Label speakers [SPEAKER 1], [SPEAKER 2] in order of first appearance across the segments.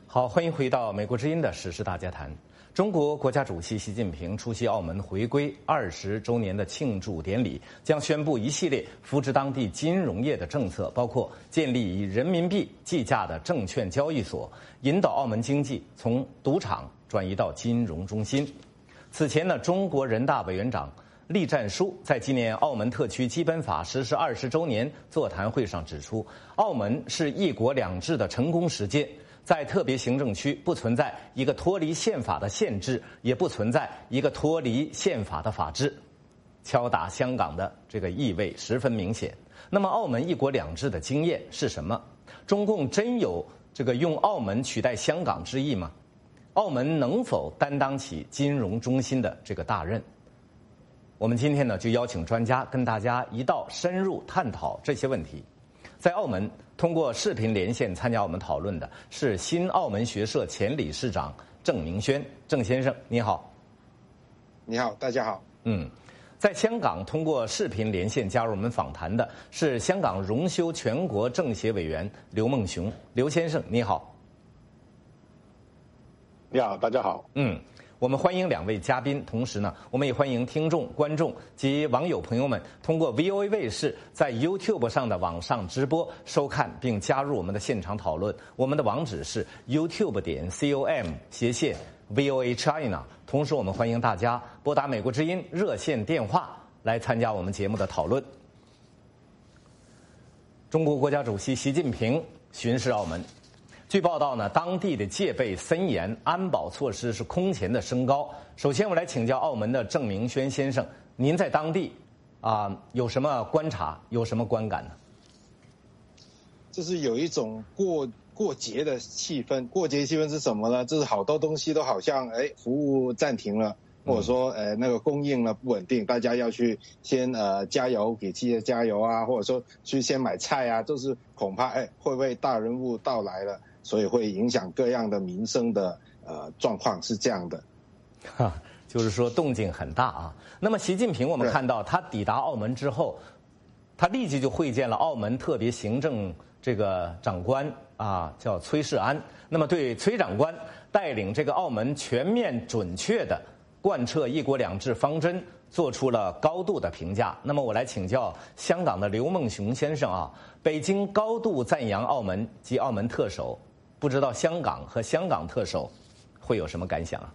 [SPEAKER 1] 好，欢迎回到美国之音的时事大家谈。中国国家主席习近平出席澳门回归20周年的庆祝典礼，将宣布一系列扶持当地金融业的政策，包括建立以人民币计价的证券交易所，引导澳门经济从赌场转移到金融中心。此前呢，中国人大委员长栗战书在纪念澳门特区基本法实施20周年座谈会上指出，澳门是一国两制的成功实践。在特别行政区不存在一个脱离宪法的限制，也不存在一个脱离宪法的法治，敲打香港的这个意味十分明显。那么澳门一国两制的经验是什么？中共真有这个用澳门取代香港之意吗？澳门能否担当起金融中心的这个大任？我们今天呢就邀请专家跟大家一道深入探讨这些问题。在澳门通过视频连线参加我们讨论的是新澳门学社前理事长郑明轩，郑先生你好。
[SPEAKER 2] 你好，大家好。
[SPEAKER 1] 在香港通过视频连线加入我们访谈的是香港荣休全国政协委员刘梦熊，刘先生你好。
[SPEAKER 3] 你好，大家好。
[SPEAKER 1] 我们欢迎两位嘉宾，同时呢，我们也欢迎听众、观众及网友朋友们通过 VOA 卫视在 YouTube 上的网上直播收看并加入我们的现场讨论。我们的网址是 youtube.com/VOA China。同时，我们欢迎大家拨打美国之音热线电话来参加我们节目的讨论。中国国家主席习近平巡视澳门。据报道呢，当地的戒备森严，安保措施是空前的升高。首先，我来请教澳门的郑明轩先生，您在当地有什么观察，有什么观感呢？
[SPEAKER 2] 就是有一种过节的气氛。过节气氛是什么呢？就是好多东西都好像服务暂停了，或者说那个供应呢不稳定，大家要去先加油，给企业加油啊，或者说去先买菜啊，就是恐怕会不会大人物到来了，所以会影响各样的民生的状况，是这样的。
[SPEAKER 1] 就是说动静很大啊。那么习近平我们看到他抵达澳门之后，他立即就会见了澳门特别行政这个长官叫崔世安。那么对崔长官带领这个澳门全面准确的贯彻一国两制方针做出了高度的评价。那么我来请教香港的刘梦熊先生北京高度赞扬澳门及澳门特首，不知道香港和香港特首会有什么感想啊？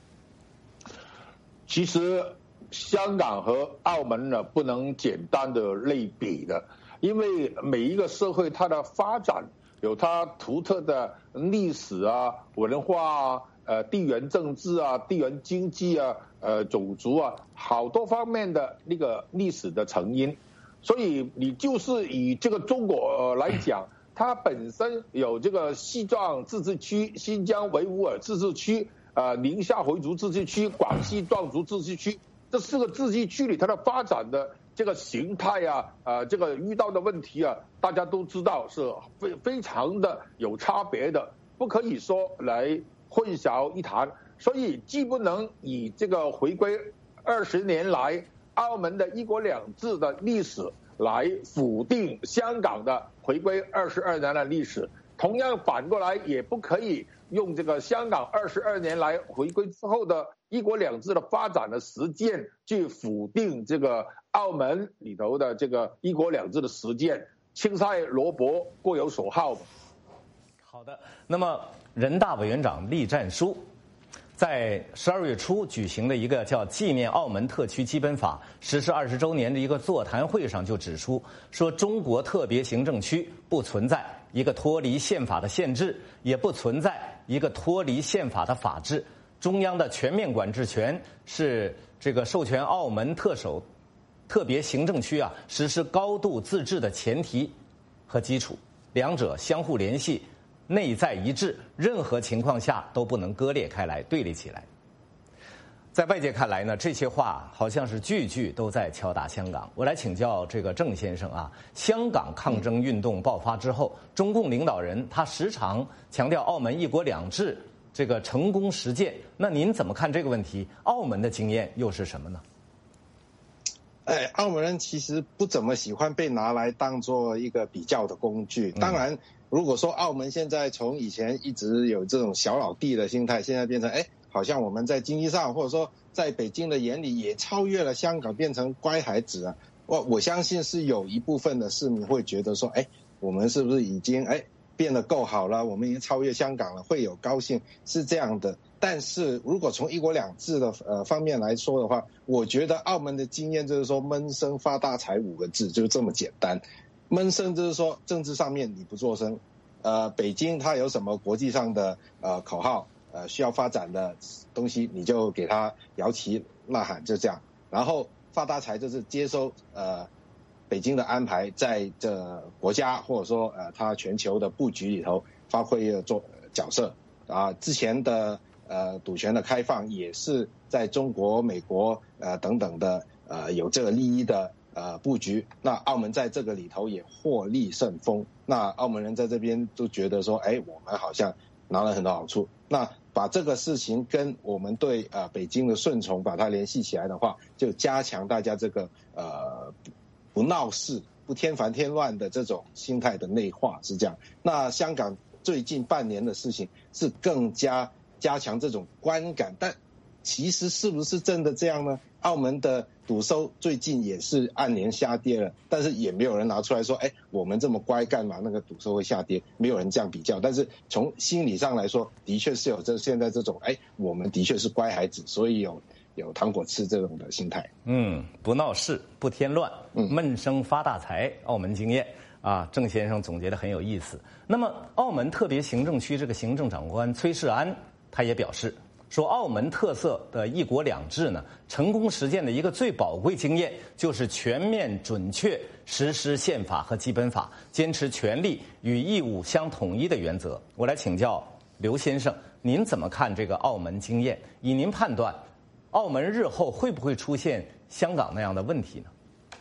[SPEAKER 3] 其实香港和澳门呢不能简单的类比的，因为每一个社会它的发展有它独特的历史文化地缘政治地缘经济种族好多方面的那个历史的成因。所以你就是以这个中国来讲，它本身有这个西藏自治区、新疆维吾尔自治区、宁夏回族自治区、广西壮族自治区，这4个自治区里它的发展的这个形态这个遇到的问题大家都知道是非常的有差别的，不可以说来混淆一谈。所以既不能以这个回归20年来澳门的一国两制的历史来否定香港的回归22年的历史，同样反过来也不可以用这个香港22年来回归之后的一国两制的发展的实践去否定这个澳门里头的这个一国两制的实践，青菜萝卜各有所好。
[SPEAKER 1] 好的，那么人大委员长栗战书在12月初举行的一个叫纪念澳门特区基本法实施20周年的一个座谈会上就指出，说中国特别行政区不存在一个脱离宪法的限制，也不存在一个脱离宪法的法治。中央的全面管制权是这个授权澳门特别行政区实施高度自治的前提和基础，两者相互联系，内在一致，任何情况下都不能割裂开来、对立起来。在外界看来呢，这些话好像是句句都在敲打香港。我来请教这个郑先生香港抗争运动爆发之后，中共领导人他时常强调澳门一国两制这个成功实践，那您怎么看这个问题？澳门的经验又是什么呢？
[SPEAKER 2] 澳门人其实不怎么喜欢被拿来当做一个比较的工具。当然如果说澳门现在从以前一直有这种小老弟的心态，现在变成好像我们在经济上或者说在北京的眼里也超越了香港，变成乖孩子啊。我相信是有一部分的市民会觉得说，我们是不是已经变得够好了，我们已经超越香港了，会有高兴，是这样的。但是如果从一国两制的方面来说的话，我觉得澳门的经验就是说闷声发大财5个字，就是这么简单。闷声就是说政治上面你不作声，北京它有什么国际上的口号，需要发展的东西，你就给它摇旗呐喊，就这样。然后发大财就是接收北京的安排，在这国家或者说它全球的布局里头发挥做角色啊。之前的赌权的开放也是在中国、美国等等的有这个利益的布局，那澳门在这个里头也获利甚丰。那澳门人在这边都觉得说，我们好像拿了很多好处。那把这个事情跟我们对北京的顺从把它联系起来的话，就加强大家这个不闹事、不添烦添乱的这种心态的内化，是这样。那香港最近半年的事情是更加强这种观感，但其实是不是真的这样呢？澳门的赌收最近也是按年下跌了，但是也没有人拿出来说，我们这么乖干嘛那个赌收会下跌？没有人这样比较。但是从心理上来说，的确是有现在这种，我们的确是乖孩子，所以有糖果吃这种的心态。
[SPEAKER 1] 不闹事，不添乱，闷声发大财，澳门经验啊，郑先生总结得很有意思。那么，澳门特别行政区这个行政长官崔世安他也表示说，澳门特色的一国两制呢，成功实践的一个最宝贵经验就是全面准确实施宪法和基本法，坚持权利与义务相统一的原则。我来请教刘先生，您怎么看这个澳门经验？以您判断，澳门日后会不会出现香港那样的问题呢？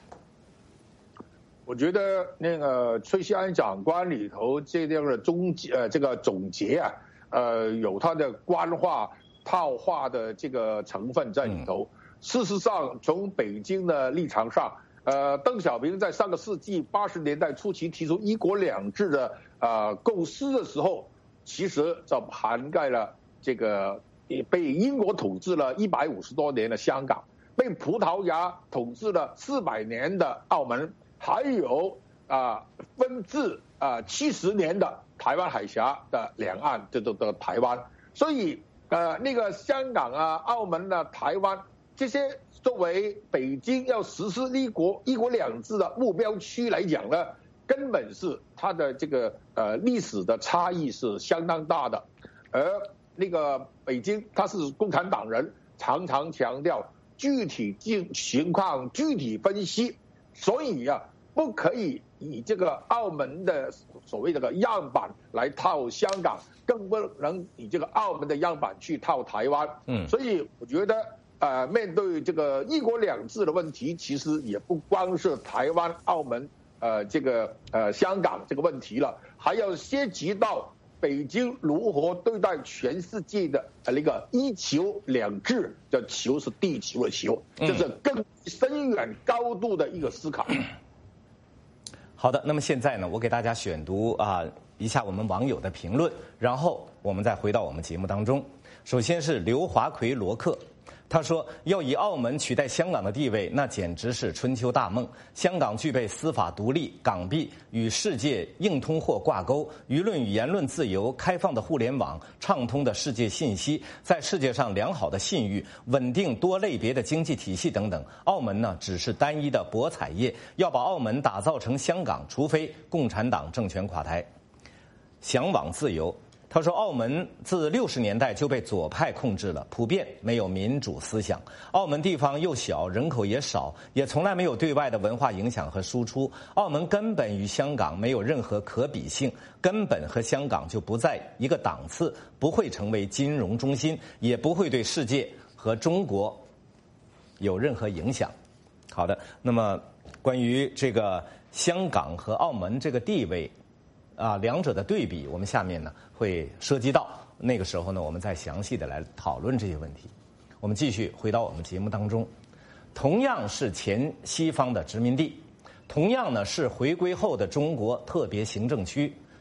[SPEAKER 3] 我觉得那个崔世安长官里头这样的这个总结啊，有他的官话套话的这个成分在里头。事实上，从北京的立场上，邓小平在上个世纪80年代初期提出一国两制的构思的时候，其实就涵盖了这个被英国统治了150多年的香港，被葡萄牙统治了400年的澳门，还有分治70年的台湾海峡的两岸的台湾。所以那个香港澳门台湾这些作为北京要实施一国两制的目标区来讲呢，根本是它的这个历史的差异是相当大的。而那个北京他是共产党人，常常强调具体情况具体分析，所以不可以以这个澳门的所谓这个样板来套香港，更不能以这个澳门的样板去套台湾。所以我觉得面对这个一国两制的问题，其实也不光是台湾、澳门这个香港这个问题了，还要涉及到北京如何对待全世界的那个一球两制，这球是地球的球，这是更深远高度的一个思考。
[SPEAKER 1] 好的，那么现在呢，我给大家选读一下我们网友的评论，然后我们再回到我们节目当中。首先是刘华奎罗克，他说要以澳门取代香港的地位，那简直是春秋大梦。香港具备司法独立、港币与世界硬通货挂钩、舆论与言论自由、开放的互联网、畅通的世界信息，在世界上良好的信誉、稳定多类别的经济体系等等。澳门呢，只是单一的博彩业，要把澳门打造成香港，除非共产党政权垮台。向往自由，他说，澳门自60年代就被左派控制了，普遍没有民主思想。澳门地方又小，人口也少，也从来没有对外的文化影响和输出。澳门根本与香港没有任何可比性，根本和香港就不在一个档次，不会成为金融中心，也不会对世界和中国有任何影响。好的，那么关于这个香港和澳门这个地位两者的对比，我们下面呢会涉及到，那个时候呢我们再详细的来讨论这些问题。我们继续回到我们节目当中，同样是前西方的殖民地，同样呢是回归后的中国特别行政区，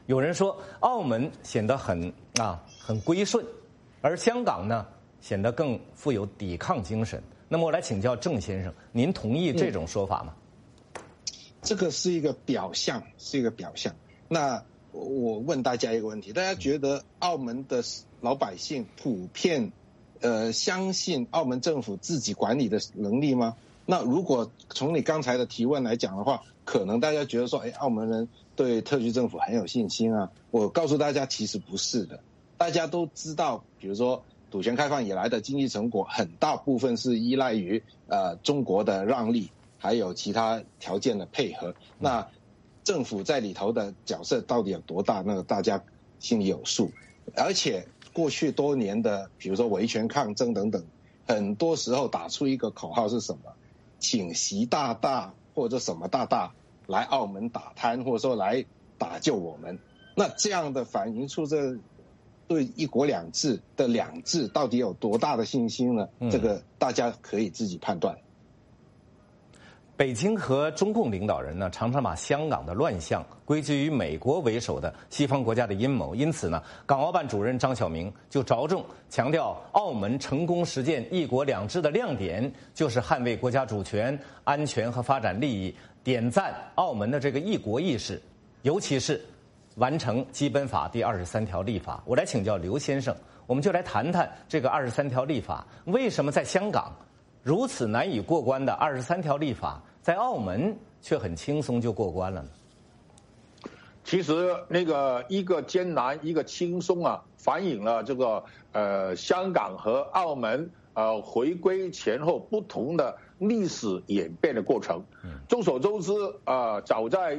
[SPEAKER 1] 有人说澳门显得很归顺，而香港呢显得更富有抵抗精神。那么我来请教郑先生，您同意这种说法吗？
[SPEAKER 2] 这个是一个表象，是一个表象。那我问大家一个问题：大家觉得澳门的老百姓普遍相信澳门政府自己管理的能力吗？那如果从你刚才的提问来讲的话，可能大家觉得说，澳门人对特区政府很有信心啊。我告诉大家，其实不是的。大家都知道，比如说赌权开放以来的经济成果，很大部分是依赖于中国的让利，还有其他条件的配合。那政府在里头的角色到底有多大？那个大家心里有数。而且过去多年的，比如说维权抗争等等，很多时候打出一个口号是什么？请习大大或者什么大大来澳门打贪，或者说来打救我们。那这样的反映出这对一国两制的两制到底有多大的信心呢？这个大家可以自己判断。
[SPEAKER 1] 北京和中共领导人呢，常常把香港的乱象归结于美国为首的西方国家的阴谋。因此呢，港澳办主任张晓明就着重强调，澳门成功实践一国两制的亮点就是捍卫国家主权、安全和发展利益，点赞澳门的这个一国意识，尤其是完成基本法第23条立法。我来请教刘先生，我们就来谈谈这个23条立法为什么在香港如此难以过关的23条立法，在澳门却很轻松就过关了呢？
[SPEAKER 3] 其实那个一个艰难，一个轻松啊，反映了这个香港和澳门回归前后不同的历史演变的过程。众所周知早在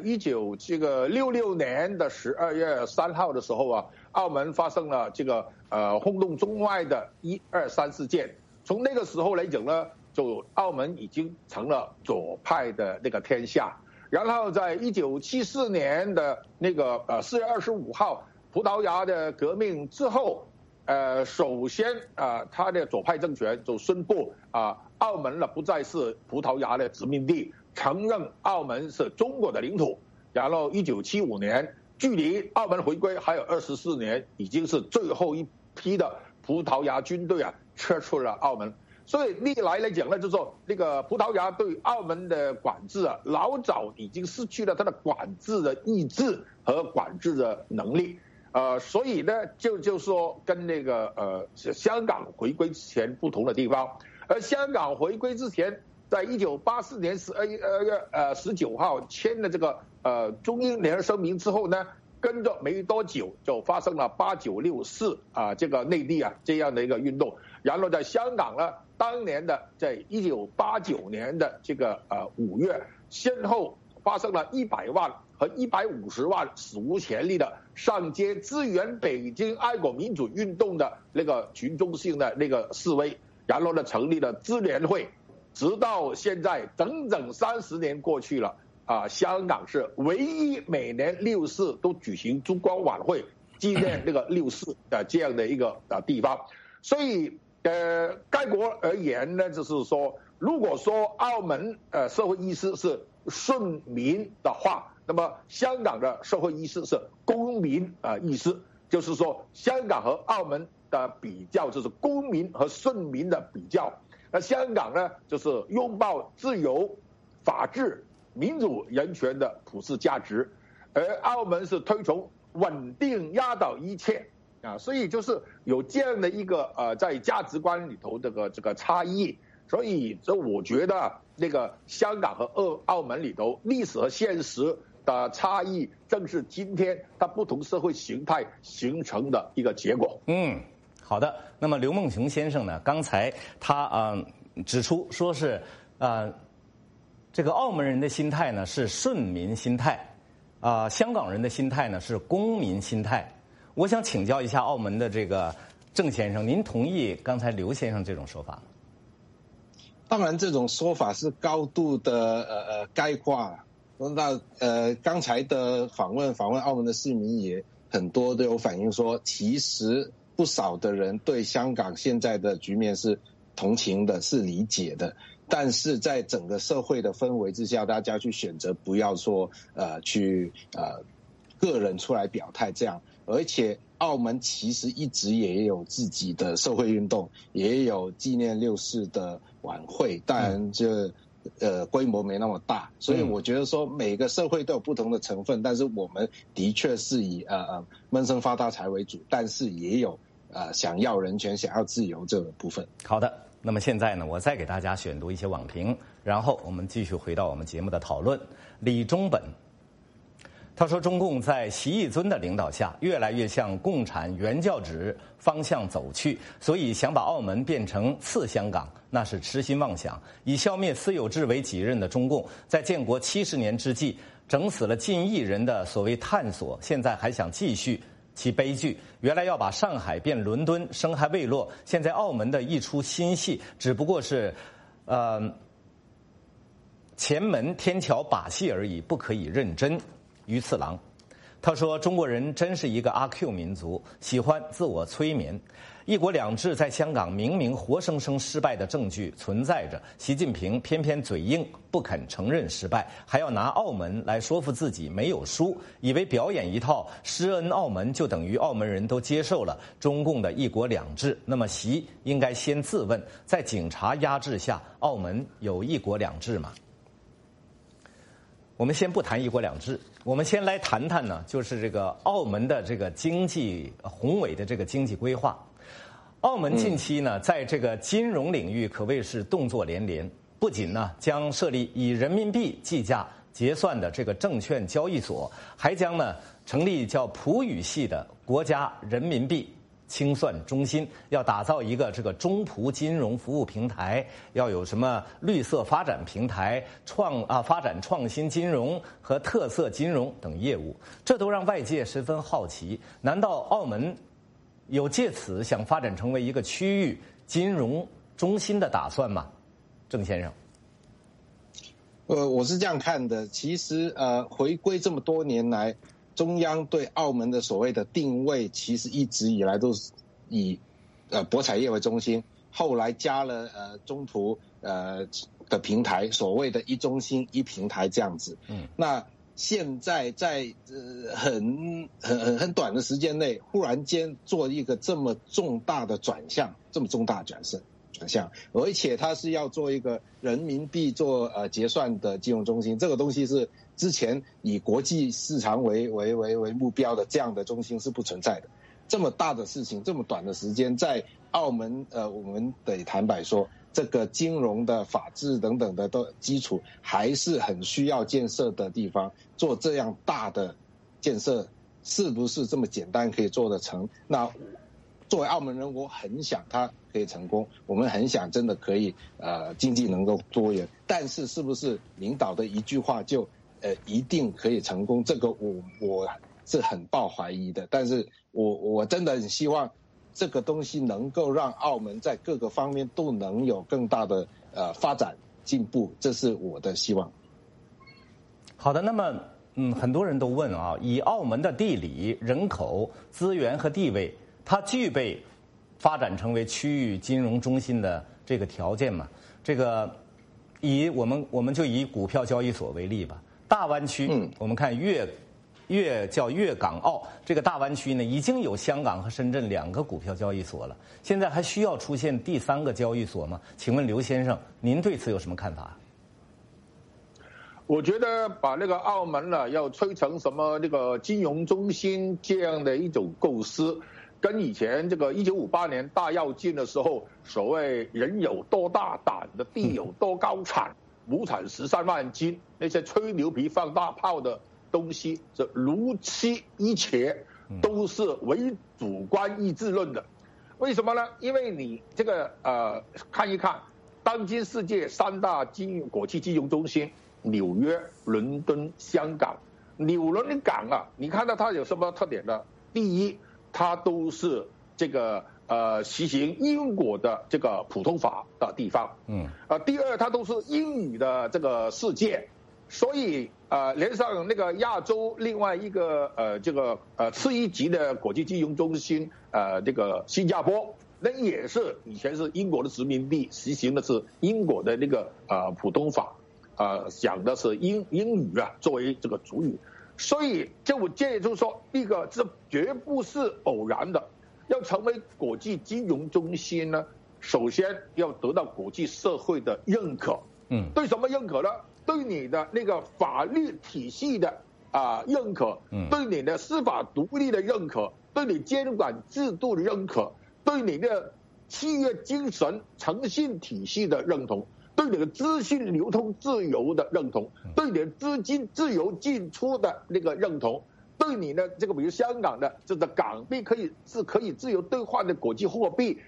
[SPEAKER 3] 1966年的12月3号的时候啊，澳门发生了这个轰动中外的1、2、3事件。从那个时候来讲呢，就澳门已经成了左派的那个天下。然后在1974年的那个4月25号葡萄牙的革命之后，首先他的左派政权就宣布澳门呢不再是葡萄牙的殖民地，承认澳门是中国的领土。然后1975年，距离澳门回归还有24年，已经是最后一批的葡萄牙军队撤出了澳门。所以历来讲呢，就是说那个葡萄牙对澳门的管制老早已经失去了它的管制的意志和管制的能力。所以呢，就是说跟那个香港回归之前不同的地方。而香港回归之前，在1984年12月19号签了这个中英联合声明之后呢，跟着没多久就发生了8964这个内地这样的一个运动。然后在香港呢，当年的在1989年的这个5月，先后发生了100万和150万史无前例的上街支援北京爱国民主运动的那个群众性的那个示威，然后呢成立了支联会。直到现在整整30年过去了香港是唯一每年6四都举行烛光晚会纪念那个6四的这样的一个地方。所以概括而言呢，就是说，如果说澳门社会意识是顺民的话，那么香港的社会意识是公民意识，就是说香港和澳门的比较就是公民和顺民的比较。那香港呢，就是拥抱自由、法治、民主、人权的普世价值，而澳门是推崇稳定压倒一切。所以就是有这样的一个在价值观里头这个差异。所以这我觉得那个香港和澳门里头历史和现实的差异，正是今天它不同社会形态形成的一个结果。
[SPEAKER 1] 好的。那么刘梦熊先生呢，刚才他指出说是这个澳门人的心态呢是顺民心态，香港人的心态呢是公民心态。我想请教一下澳门的这个郑先生，您同意刚才刘先生这种说法吗？
[SPEAKER 2] 当然，这种说法是高度的概括。那刚才的访问澳门的市民也很多都有反映说，其实不少的人对香港现在的局面是同情的，是理解的。但是在整个社会的氛围之下，大家去选择不要说去个人出来表态这样，而且澳门其实一直也有自己的社会运动，也有纪念6·4的晚会，当然规模没那么大，所以我觉得说每个社会都有不同的成分，但是我们的确是以闷声发大财为主，但是也有想要人权、想要自由这个部分。
[SPEAKER 1] 好的，那么现在呢，我再给大家选读一些网评，然后我们继续回到我们节目的讨论。李中本他说，中共在习义尊的领导下，越来越向共产原教旨方向走去，所以想把澳门变成次香港，那是痴心妄想。以消灭私有制为己任的中共，在建国70年之际，整死了近1亿人的所谓探索，现在还想继续其悲剧。原来要把上海变伦敦，生还未落，现在澳门的一出新戏，只不过是前门天桥把戏而已，不可以认真。于次郎他说，中国人真是一个阿 Q 民族，喜欢自我催眠。一国两制在香港明明活生生失败的证据存在着，习近平偏偏嘴硬，不肯承认失败，还要拿澳门来说服自己没有输，以为表演一套施恩澳门就等于澳门人都接受了中共的一国两制。那么习应该先自问，在警察压制下，澳门有一国两制吗？我们先不谈一国两制，我们先来谈谈呢，就是这个澳门的这个经济宏伟的这个经济规划。澳门近期呢，在这个金融领域可谓是动作连连，不仅呢将设立以人民币计价结算的这个证券交易所，还将呢成立叫普语系的国家人民币清算中心，要打造一个这个中葡金融服务平台，要有什么绿色发展平台、发展创新金融和特色金融等业务，这都让外界十分好奇。难道澳门有借此想发展成为一个区域金融中心的打算吗？郑先生。
[SPEAKER 2] 我是这样看的，其实回归这么多年来，中央对澳门的所谓的定位，其实一直以来都是以博彩业为中心，后来加了中葡的平台，所谓的一中心一平台这样子。那现在在很短的时间内，忽然间做一个这么重大的转向，而且它是要做一个人民币做结算的金融中心，这个东西是之前以国际市场为目标的这样的中心是不存在的。这么大的事情，这么短的时间，在澳门我们得坦白说，这个金融的法治等等的基础还是很需要建设的地方，做这样大的建设是不是这么简单可以做得成？那作为澳门人，我很想它可以成功，我们很想真的可以经济能够多元，但是是不是领导的一句话就一定可以成功？这个我是很抱怀疑的，但是我真的很希望这个东西能够让澳门在各个方面都能有更大的发展进步，这是我的希望。
[SPEAKER 1] 好的，那么很多人都问啊，以澳门的地理、人口、资源和地位，它具备发展成为区域金融中心的这个条件吗？这个我们就以股票交易所为例吧。大湾区，我们看叫粤港澳这个大湾区呢，已经有香港和深圳2个股票交易所了，现在还需要出现第3个交易所吗？请问刘先生，您对此有什么看法？
[SPEAKER 3] 我觉得把那个澳门呢要吹成什么这个金融中心这样的一种构思，跟以前这个1958年大跃进的时候，所谓人有多大胆的地有多高产，亩产13万斤，那些吹牛皮放大炮的东西，这如期一切都是为主观意志论的。为什么呢？因为你这个看一看当今世界3大国际金融中心，纽约、伦敦、香港。纽伦港啊，你看到它有什么特点呢？第一，它都是这个实行英国的这个普通法的地方。第二，它都是英语的这个世界，所以连上那个亚洲另外一个这个次一级的国际金融中心这个新加坡，那也是以前是英国的殖民地，实行的是英国的那个普通法，讲的是英语啊作为这个主语。 所以这也就是说，第一个这绝不是偶然的。要成为国际金融中心呢，首先要得到国际社会的认可。对什么认可呢？对你的那个法律体系的认可，对你的司法独立的认可，对你监管制度的认可，对你的契约精神诚信体系的认同，对你的资讯流通自由的认同，对你的资金自由进出的那个认同，对你的这个比如香港的这个港币可以自由兑换的国际货币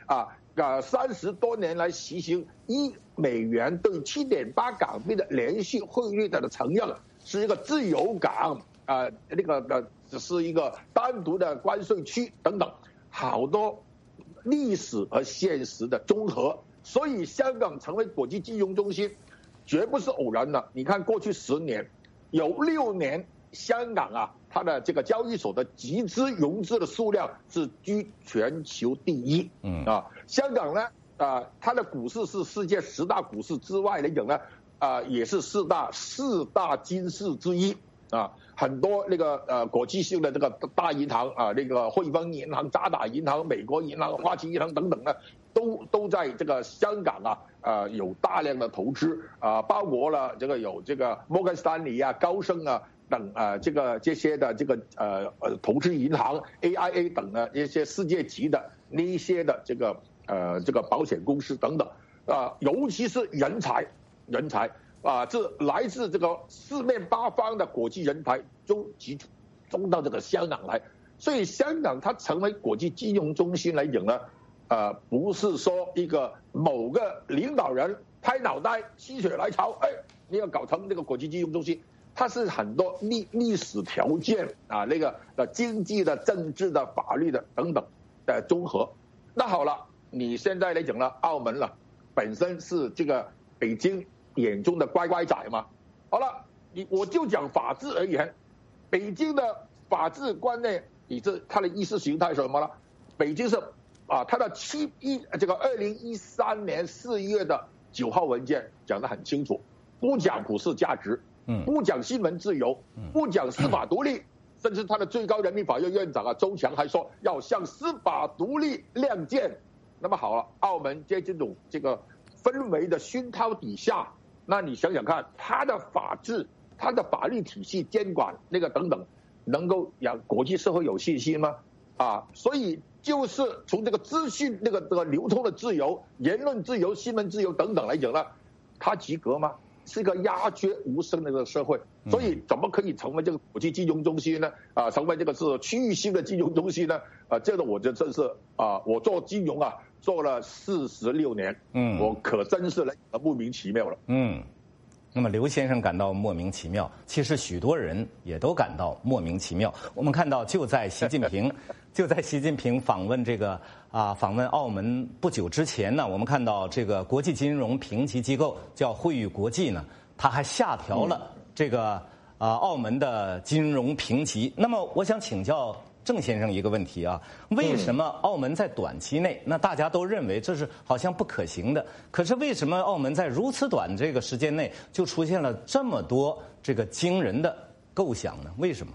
[SPEAKER 3] 30多年来实行1美元对7.8港币的连续汇率的承认，是一个自由港只是一个单独的关税区等等，好多历史和现实的综合。所以香港成为国际金融中心绝不是偶然的。你看过去10年有6年香港它的这个交易所的集资融资的数量是居全球第一。香港呢它的股市是世界10大股市之外来讲呢也是四大金市之一。很多那个国际性的这个大银行那个汇丰银行、渣打银行、美国银行、花旗银行等等呢，都在这个香港有大量的投资包括了这个有这个摩根士丹利高盛等这些的这个投资银行 AIA 等的一些世界级的那一些的这个保险公司等等尤其是人才这来自这个四面八方的国际人才都集中到这个香港来，所以香港它成为国际金融中心来讲呢不是说一个某个领导人拍脑袋心血来潮你要搞成这个国际金融中心，它是很多历史条件那个经济的、政治的、法律的等等的综合。那好了，你现在来讲了澳门了，本身是这个北京眼中的乖乖仔嘛。好了，我就讲法治而言，北京的法治观念，它的意识形态是什么呢？北京是它的这个2013年4月的9号文件讲得很清楚，不讲普世价值，不讲新闻自由，不讲司法独立，甚至他的最高人民法院院长周强还说要向司法独立亮剑。那么好了，澳门在这种这个氛围的熏陶底下，那你想想看，他的法治、他的法律体系监管那个等等，能够让国际社会有信心吗？所以就是从这个资讯这个流通的自由、言论自由、新闻自由等等来讲呢，它及格吗？是一个鸦雀无声的这个社会，所以怎么可以成为这个国际金融中心呢？成为这个是区域性的金融中心呢？这个我觉得真是我做金融做了46年，我可真是莫名其妙了。
[SPEAKER 1] 那么刘先生感到莫名其妙，其实许多人也都感到莫名其妙。我们看到就在习近平访问澳门不久之前呢，我们看到这个国际金融评级机构叫惠誉国际呢，它还下调了这个澳门的金融评级。那么我想请教郑先生一个问题为什么澳门在短期内，那大家都认为这是好像不可行的，可是为什么澳门在如此短这个时间内就出现了这么多这个惊人的构想呢？为什么？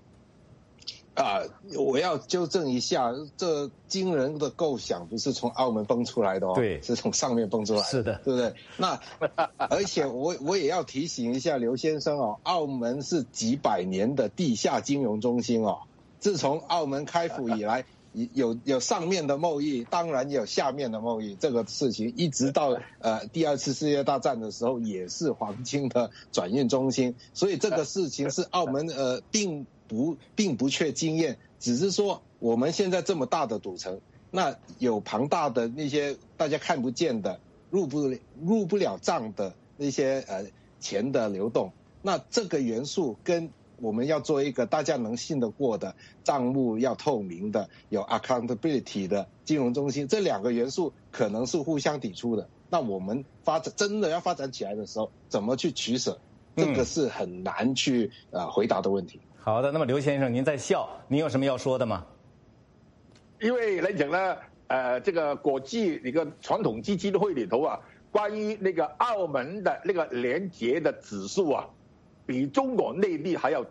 [SPEAKER 2] 我要纠正一下，这惊人的构想不是从澳门蹦出来的
[SPEAKER 1] 对，
[SPEAKER 2] 是从上面蹦出来的，
[SPEAKER 1] 是的，
[SPEAKER 2] 对不对？那而且我也要提醒一下刘先生澳门是几百年的地下金融中心自从澳门开埠以来，有上面的贸易，当然也有下面的贸易。这个事情一直到第2次世界大战的时候，也是黄金的转运中心。所以这个事情是澳门并不缺经验，只是说我们现在这么大的赌城，那有庞大的那些大家看不见的、入不了账的那些钱的流动，那这个元素跟我们要做一个大家能信得过的账目要透明的有 accountability 的金融中心，这2个元素可能是互相抵触的。那我们真的要发展起来的时候，怎么去取舍？这个是很难去回答的问题。
[SPEAKER 1] 好的，那么刘先生您在笑，您有什么要说的吗？
[SPEAKER 3] 因为来讲呢这个国际一个传统基金会里头关于那个澳门的那个廉洁的指数比中国内地还要低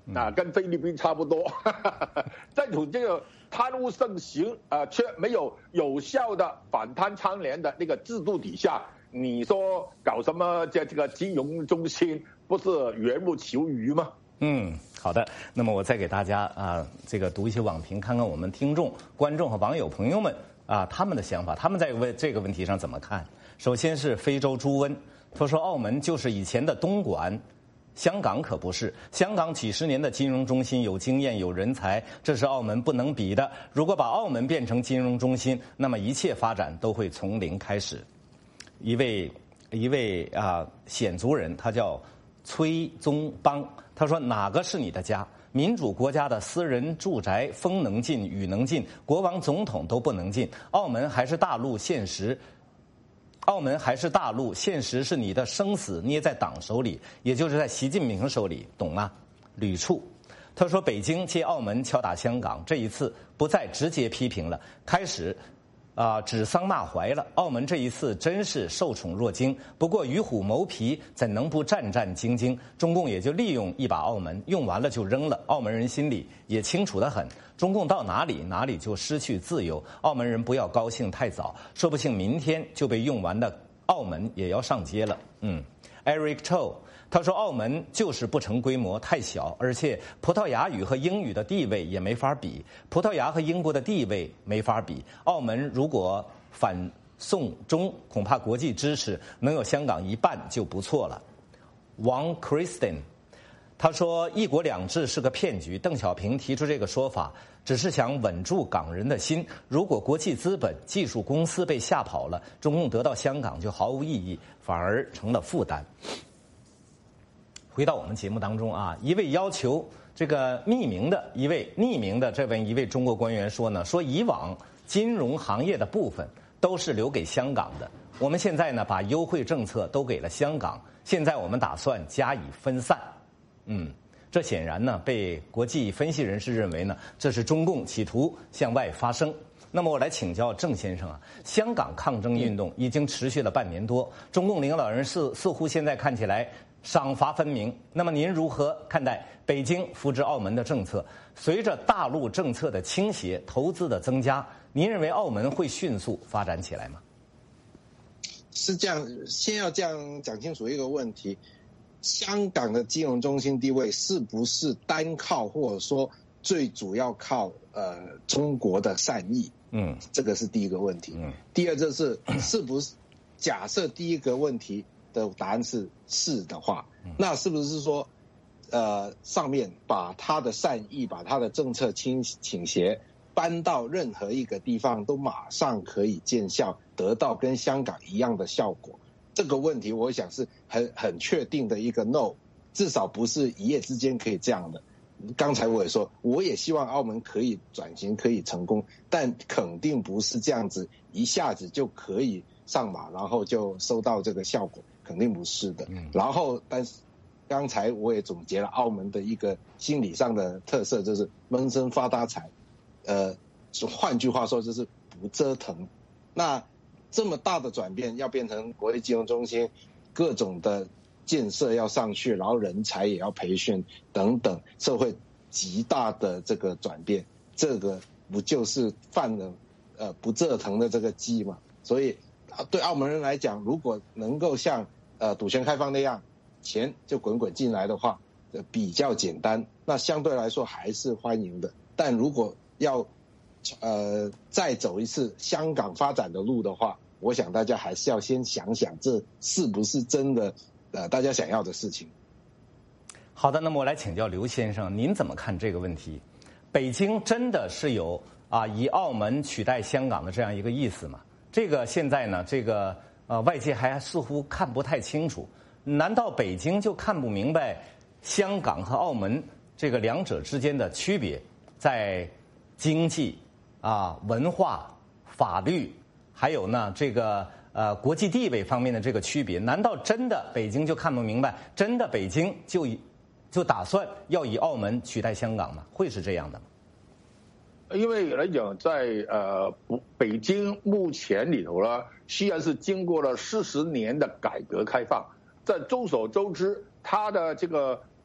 [SPEAKER 3] 跟菲律宾差不多。这种这个贪污盛行却没有有效的反贪倡廉的那个制度底下，你说搞什么这个金融中心，不是缘木求鱼吗？
[SPEAKER 1] 好的。那么我再给大家这个读一些网评，看看我们听众、观众和网友朋友们他们的想法，他们在这个问题上怎么看？首先是非洲猪瘟，他说澳门就是以前的东莞。香港可不是，香港几十年的金融中心，有经验有人才，这是澳门不能比的。如果把澳门变成金融中心，那么一切发展都会从零开始。一位鲜族人，他叫崔宗邦，他说哪个是你的家？民主国家的私人住宅风能进雨能进，国王总统都不能进，澳门还是大陆现实。澳门还是大陆，现实是你的生死捏在党手里，也就是在习近平手里，懂吗？吕处，他说北京借澳门敲打香港，这一次不再直接批评了，开始指桑骂槐了。澳门这一次真是受宠若惊，不过与虎谋皮，怎能不战战兢兢？中共也就利用一把澳门，用完了就扔了。澳门人心里也清楚得很，中共到哪里哪里就失去自由。澳门人不要高兴太早，说不定明天就被用完的澳门也要上街了。Eric Cho， 他说澳门就是不成规模，太小，而且葡萄牙语和英语的地位也没法比，葡萄牙和英国的地位没法比。澳门如果反送中，恐怕国际支持能有香港一半就不错了。王 Kristen， 他说一国两制是个骗局，邓小平提出这个说法只是想稳住港人的心，如果国际资本技术公司被吓跑了，中共得到香港就毫无意义，反而成了负担。回到我们节目当中一位要求这个匿名的这位中国官员说呢，说以往金融行业的部分都是留给香港的，我们现在呢把优惠政策都给了香港，现在我们打算加以分散。这显然呢被国际分析人士认为呢，这是中共企图向外发声。那么我来请教郑先生香港抗争运动已经持续了半年多，中共领导人似乎现在看起来赏罚分明。那么您如何看待北京扶植澳门的政策？随着大陆政策的倾斜，投资的增加，您认为澳门会迅速发展起来吗？
[SPEAKER 2] 是这样，先要这样讲清楚一个问题：香港的金融中心地位是不是单靠或者说最主要靠中国的善意？这个是第一个问题。第二就是不是假设第一个问题的答案是的话，那是不是说上面把他的善意把他的政策倾斜搬到任何一个地方都马上可以见效，得到跟香港一样的效果？这个问题我想是很确定的一个 no， 至少不是一夜之间可以这样的。刚才我也说，我也希望澳门可以转型可以成功，但肯定不是这样子一下子就可以上马然后就收到这个效果，肯定不是的。然后但是刚才我也总结了澳门的一个心理上的特色，就是闷声发大财，换句话说就是不折腾。那这么大的转变要变成国际金融中心，各种的建设要上去，然后人才也要培训等等，社会极大的这个转变，这个不就是犯了不折腾的这个鸡嘛？所以对澳门人来讲，如果能够像赌权开放那样，钱就滚滚进来的话，比较简单，那相对来说还是欢迎的。但如果要再走一次香港发展的路的话，我想大家还是要先想想，这是不是真的大家想要的事情。
[SPEAKER 1] 好的，那么我来请教刘先生，您怎么看这个问题？北京真的是有以澳门取代香港的这样一个意思吗？这个现在呢，这个外界还似乎看不太清楚。难道北京就看不明白香港和澳门这个两者之间的区别，在经济文化、法律，还有呢这个国际地位方面的这个区别？难道真的北京就看不明白？真的北京就打算要以澳门取代香港吗？会是这样的吗？
[SPEAKER 3] 因为来讲，在北京目前里头呢，虽然是经过了40年的改革开放，在众所周知，它的这个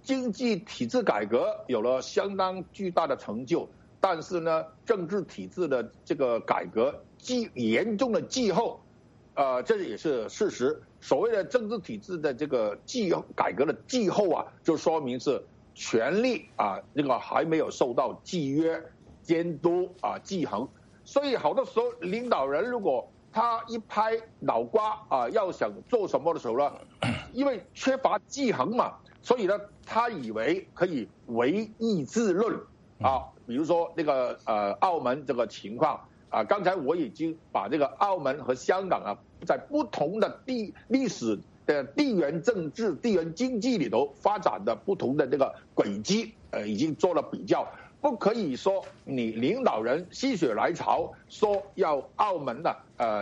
[SPEAKER 3] 经济体制改革有了相当巨大的成就，但是呢，政治体制的这个改革严重的滞后，这也是事实。所谓的政治体制的这个改革的滞后啊，就说明是权力啊这个还没有受到制约、监督啊制衡。所以好多时候领导人如果他一拍脑瓜啊，要想做什么的时候呢，因为缺乏制衡嘛，所以呢，他以为可以唯意志论啊，比如说那个澳门这个情况啊，刚才我已经把这个澳门和香港啊，在不同的历史的地缘政治、地缘经济里头发展的不同的这个轨迹，已经做了比较。不可以说你领导人心血来潮说要澳门的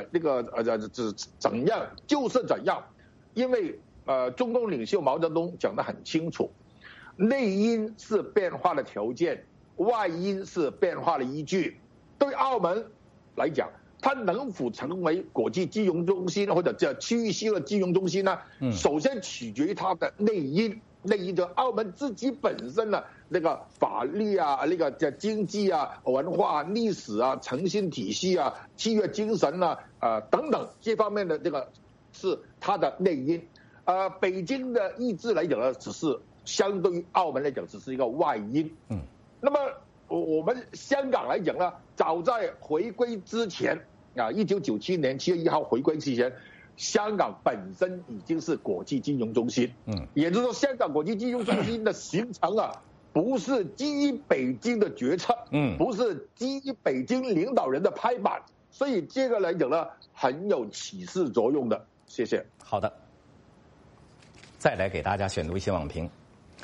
[SPEAKER 3] 怎样就是怎样，因为中共领袖毛泽东讲得很清楚，内因是变化的条件，外因是变化的依据。对澳门来讲，它能否成为国际金融中心或者叫区域性的金融中心呢？首先取决于它的内因。内因就澳门自己本身的那个法律啊、那个叫经济啊、文化、历史啊、诚信体系啊、契约精神啊、等等这方面的这个是它的内因。北京的意志来讲呢，只是相对于澳门来讲，只是一个外因。那么我们香港来讲呢，早在回归之前啊，1997年7月1号回归之前。香港本身已经是国际金融中心，也就是说，香港国际金融中心的形成啊，不是基于北京的决策，不是基于北京领导人的拍板，所以这个来讲呢，很有启示作用的。谢谢。
[SPEAKER 1] 好的，再来给大家选读一些网评。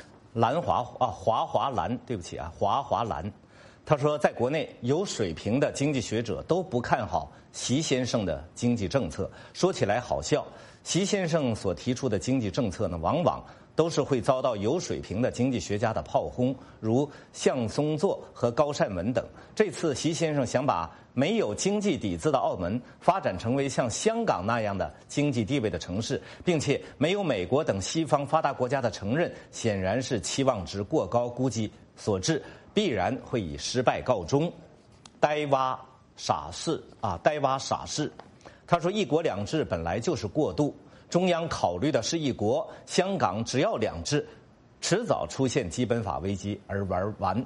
[SPEAKER 1] 华兰，对不起啊，华兰。他说，在国内有水平的经济学者都不看好习先生的经济政策。说起来好笑，习先生所提出的经济政策呢，往往都是会遭到有水平的经济学家的炮轰，如向松作和高善文等。这次习先生想把没有经济底子的澳门发展成为像香港那样的经济地位的城市，并且没有美国等西方发达国家的承认，显然是期望值过高估计所致，必然会以失败告终。呆蛙傻事。他说，一国两制本来就是过渡，中央考虑的是一国，香港只要两制，迟早出现基本法危机而玩完。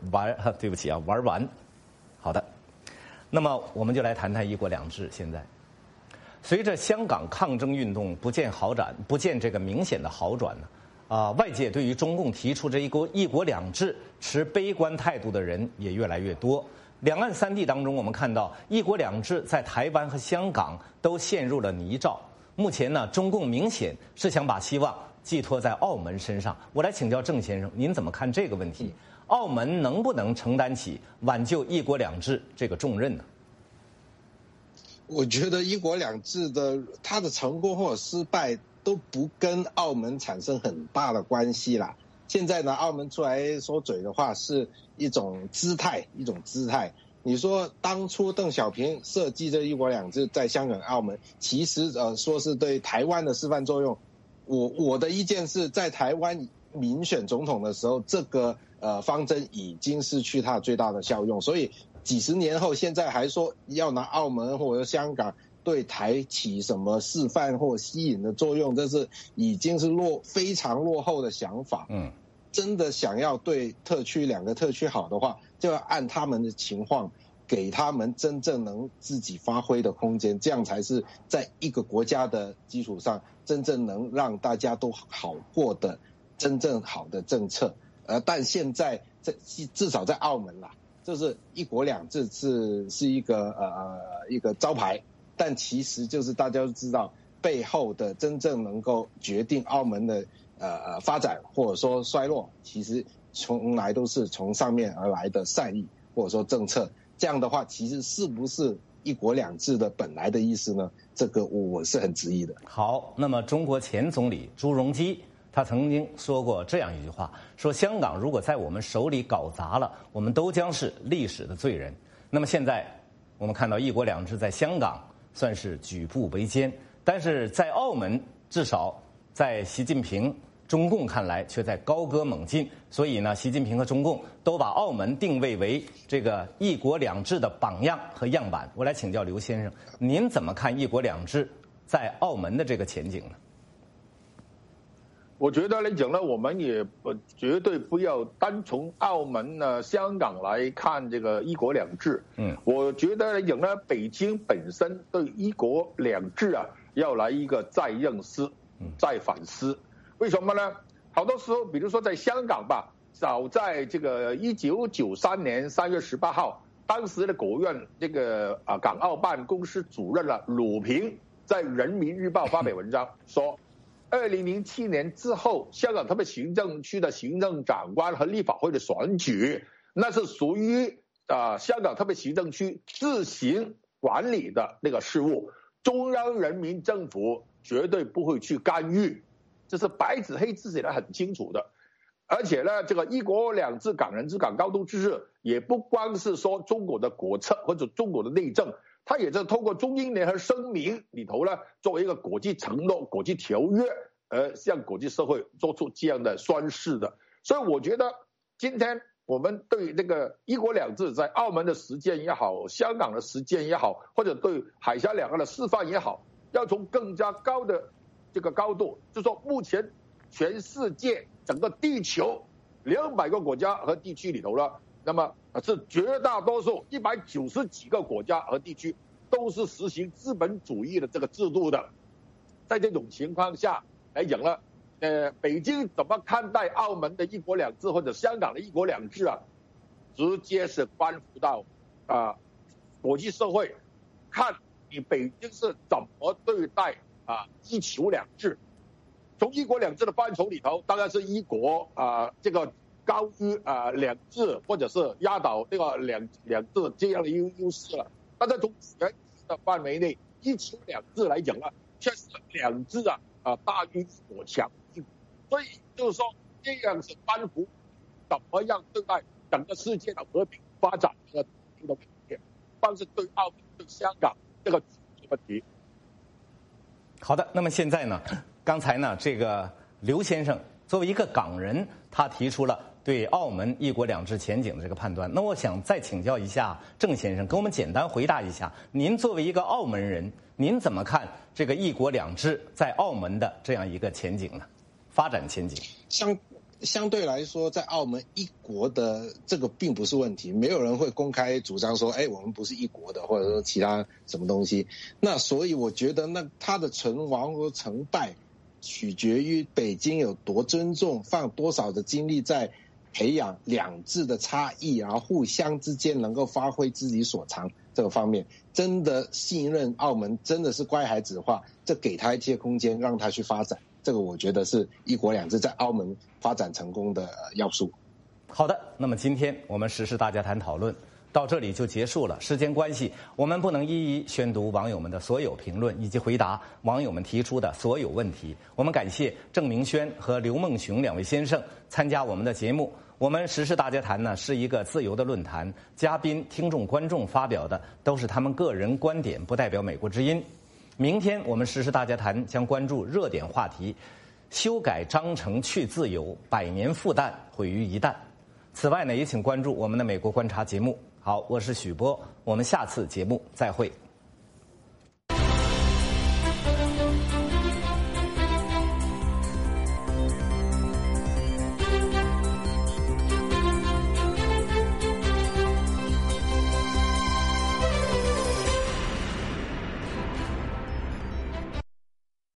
[SPEAKER 1] 好的，那么我们就来谈谈一国两制。现在随着香港抗争运动不见这个明显的好转呢，外界对于中共提出这一国两制持悲观态度的人也越来越多。两岸三地当中，我们看到一国两制在台湾和香港都陷入了泥沼。目前呢，中共明显是想把希望寄托在澳门身上。我来请教郑先生，您怎么看这个问题？澳门能不能承担起挽救一国两制这个重任呢？
[SPEAKER 2] 我觉得一国两制它的成功或者失败都不跟澳门产生很大的关系啦。现在呢，澳门出来说嘴的话是一种姿态。你说当初邓小平设计这一国两制在香港、澳门，其实说是对台湾的示范作用。我的意见是在台湾民选总统的时候，这个方针已经失去它最大的效用，所以几十年后，现在还说要拿澳门或者香港对台起什么示范或吸引的作用，这是已经是非常落后的想法。真的想要对两个特区好的话，就要按他们的情况，给他们真正能自己发挥的空间，这样才是在一个国家的基础上，真正能让大家都好过的真正好的政策。但现在至少在澳门啦，就是一国两制是一个招牌，但其实就是大家都知道背后的真正能够决定澳门的发展或者说衰落，其实从来都是从上面而来的善意或者说政策。这样的话，其实是不是一国两制的本来的意思呢？这个我是很质疑的。
[SPEAKER 1] 好，那么中国前总理朱镕基他曾经说过这样一句话，说香港如果在我们手里搞砸了，我们都将是历史的罪人。那么现在我们看到一国两制在香港算是举步维艰，但是在澳门至少在习近平中共看来却在高歌猛进。所以呢，习近平和中共都把澳门定位为这个“一国两制”的榜样和样板。我来请教刘先生，您怎么看“一国两制”在澳门的这个前景呢？
[SPEAKER 3] 我觉得来讲呢，我们也绝对不要单从澳门呢、香港来看这个一国两制。我觉得来讲呢，北京本身对一国两制啊，要来一个再认识、再反思。为什么呢？好多时候，比如说在香港吧，早在这个1993年3月18号，当时的国务院这个港澳办公室主任鲁平在《人民日报》发表文章说，2007年之后，香港特别行政区的行政长官和立法会的选举，那是属于香港特别行政区自行管理的那个事务，中央人民政府绝对不会去干预，这是白纸黑字写得很清楚的。而且呢，这个一国两制、港人治港、高度自治，也不光是说中国的国策或者中国的内政。它也是透过中英联合声明里头呢，作为一个国际承诺、国际条约，向国际社会做出这样的宣示的。所以我觉得，今天我们对这个一国两制在澳门的实践也好，香港的实践也好，或者对海峡两岸的示范也好，要从更加高的这个高度，就说目前全世界整个地球200个国家和地区里头呢，那么是绝大多数190几个国家和地区都是实行资本主义的这个制度的。在这种情况下来讲呢，北京怎么看待澳门的一国两制或者香港的一国两制啊？直接是关乎到国际社会看你北京是怎么对待一球两制。从一国两制的范畴里头，当然是一国这个高于两制或者是压倒这个两制这样的优势了。但是从全局的范围内，一球两制来讲呢，确实两制大于一国强。所以就是说，这样是关乎怎么样对待整个世界的和平发展和的问题，但是对澳门、对香港这个问题。
[SPEAKER 1] 好的，那么现在呢，刚才呢，这个刘先生作为一个港人，他提出了对澳门一国两制前景的这个判断。那我想再请教一下郑先生，给我们简单回答一下，您作为一个澳门人，您怎么看这个一国两制在澳门的这样一个前景呢？发展前景？
[SPEAKER 2] 相对来说，在澳门一国的这个并不是问题，没有人会公开主张说，我们不是一国的，或者说其他什么东西。那所以我觉得，那它的成亡和成败，取决于北京有多尊重，放多少的精力在培养两制的差异，然后互相之间能够发挥自己所长这个方面。真的信任澳门，真的是乖孩子的话，这给他一些空间，让他去发展。这个我觉得是一国两制在澳门发展成功的要素。
[SPEAKER 1] 好的，那么今天我们时事大家谈讨论到这里就结束了。时间关系，我们不能一一宣读网友们的所有评论以及回答网友们提出的所有问题。我们感谢郑明轩和刘梦熊2位先生参加我们的节目。我们时事大家谈呢是一个自由的论坛，嘉宾、听众、观众发表的都是他们个人观点，不代表美国之音。明天我们时事大家谈将关注热点话题：修改章程去自由，100年复旦毁于一旦。此外呢，也请关注我们的美国观察节目。好，我是许波，我们下次节目再会。